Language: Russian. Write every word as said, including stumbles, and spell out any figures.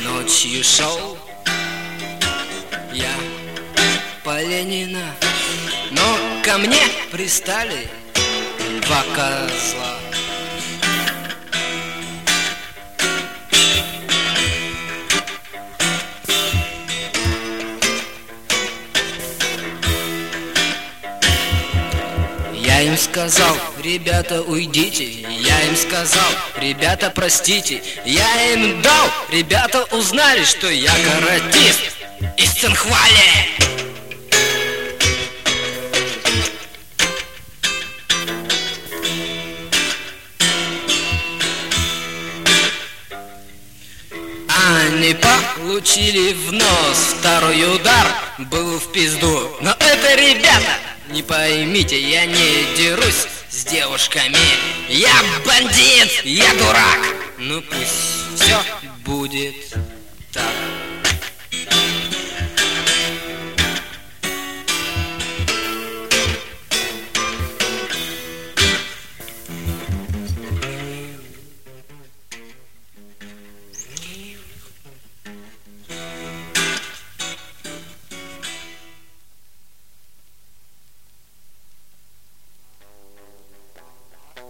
Ночью шел я по Ленина, но ко мне пристали два козла. Я им сказал: ребята, уйдите. Я им сказал: ребята, простите. Я им дал, ребята узнали, что я каратист из Цинхвали. Они получили в нос, второй удар был в пизду. Но это, ребята, не поймите, я не дерусь с девушками. Я бандит, я дурак. Ну пусть все будет так.